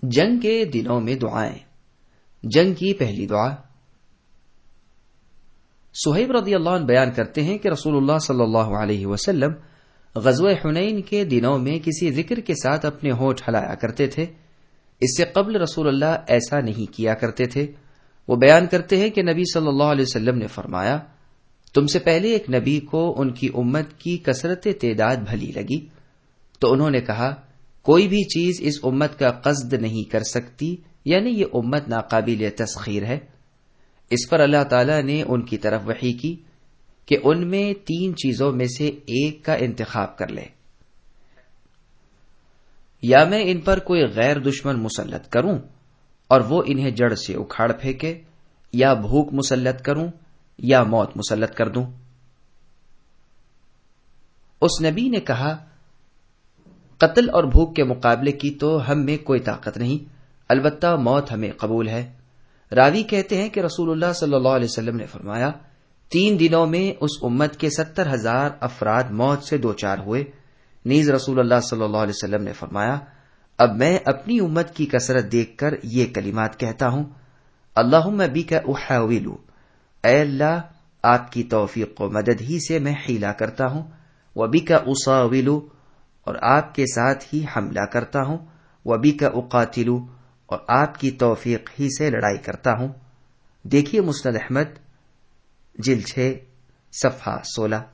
جنگ کے دنوں میں دعائیں۔ جنگ کی پہلی دعا۔ صہیب رضی اللہ عنہ بیان کرتے ہیں کہ رسول اللہ صلی اللہ علیہ وسلم غزوہ حنین کے دنوں میں کسی ذکر کے ساتھ اپنے ہونٹ ہلایا کرتے تھے۔ اس سے قبل رسول اللہ ایسا نہیں کیا کرتے تھے۔ وہ بیان کرتے ہیں کہ نبی صلی اللہ علیہ وسلم نے فرمایا، تم سے پہلے ایک نبی کو ان کی امت کی کثرت تعداد بھلی لگی، تو انہوں نے کہا، کوئی بھی چیز اس امت کا قصد نہیں کر سکتی، یعنی یہ امت ناقابل تسخیر ہے۔ اس پر اللہ تعالی نے ان کی طرف وحی کی کہ ان میں 3 چیزوں میں سے ایک کا انتخاب کر لے، یا میں ان پر کوئی غیر دشمن مسلط کروں اور وہ انہیں جڑ سے اکھاڑ پھینکے، یا بھوک مسلط کروں یا موت مسلط کر دوں۔ اس نبی نے کہا، قتل اور بھوک کے مقابلے کی تو ہم میں کوئی طاقت نہیں، البتہ موت ہمیں قبول ہے۔ راوی کہتے ہیں کہ رسول اللہ صلی اللہ علیہ وسلم نے فرمایا، 3 دنوں میں اس امت کے 70,000 افراد موت سے دوچار ہوئے۔ نیز رسول اللہ صلی اللہ علیہ وسلم نے فرمایا، اب میں اپنی امت کی کثرت دیکھ کر یہ کلمات کہتا ہوں، اللہم بک احاول، اے اللہ آپ کی توفیق و مدد ہی سے میں حیلہ کرتا ہوں، وبک اصاول، اور آپ کے ساتھ ہی حملہ کرتا ہوں، وبک اقاتل، اور آپ کی توفیق ہی سے لڑائی کرتا ہوں۔ دیکھیے مسند احمد جلد 6 صفحہ 16۔